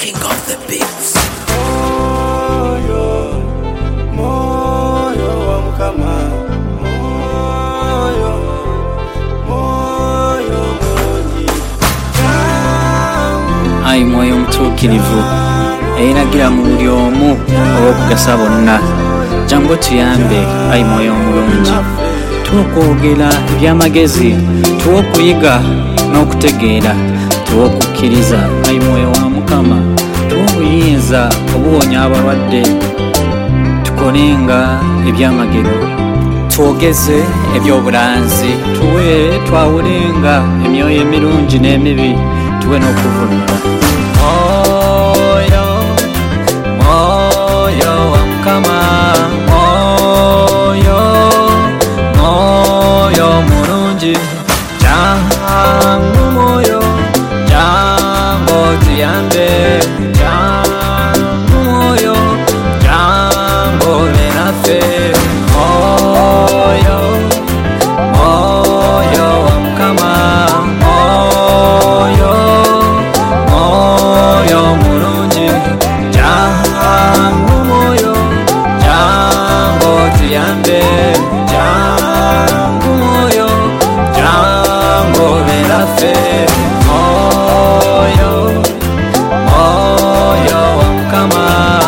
king of the beats. Moyo wa Mukama, moyo mulungi. Ayi mwoyo mutuukirivu eyinagira mu buli omu olw'okugasa bonna, jangu tuyambe ayi mwoyo omulungi, tuwa okwogera eby'amagezi, tuwa okuyiga n'okutegeera, tuwa okukkiriza ayi mwoyo wa Mukama, tuwa obuyinza obuwonya abalwadde, tukolenga eby'amagero, twogeze eby'obulanzi, tuwe twawulenga emyoyo emirungi n'emibi, tuwe n'okuvunula. Moyo wa Mukama, moyo mulungi, jangu moyo, jangu tuyambe, jangu moyo, jangu benaffe. Moyo wa Mukama, moyo mulungi, jangu moyo, jangu tuyambe, jangu moyo, jangu benaffe. Moyo wa Mukama,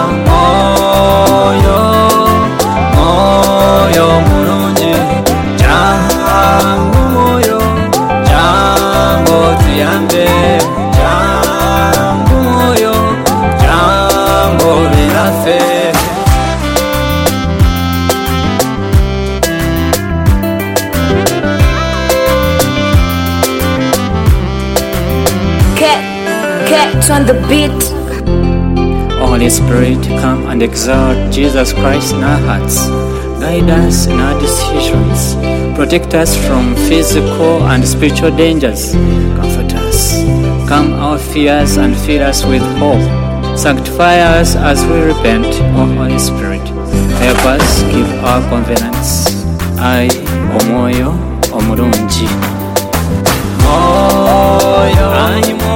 moyo mulungi, jangu moyo, jangu tuyambe, jangu moyo, jangu benaffe. Get on the beat. Holy Spirit, come and exalt Jesus Christ in our hearts. Guide us in our decisions. Protect us from physical and spiritual dangers. Comfort us. Calm our fears and fill us with hope. Sanctify us as we repent, O Holy Spirit. Help us keep our covenants. Ayi omwoyo omulungi. Moyo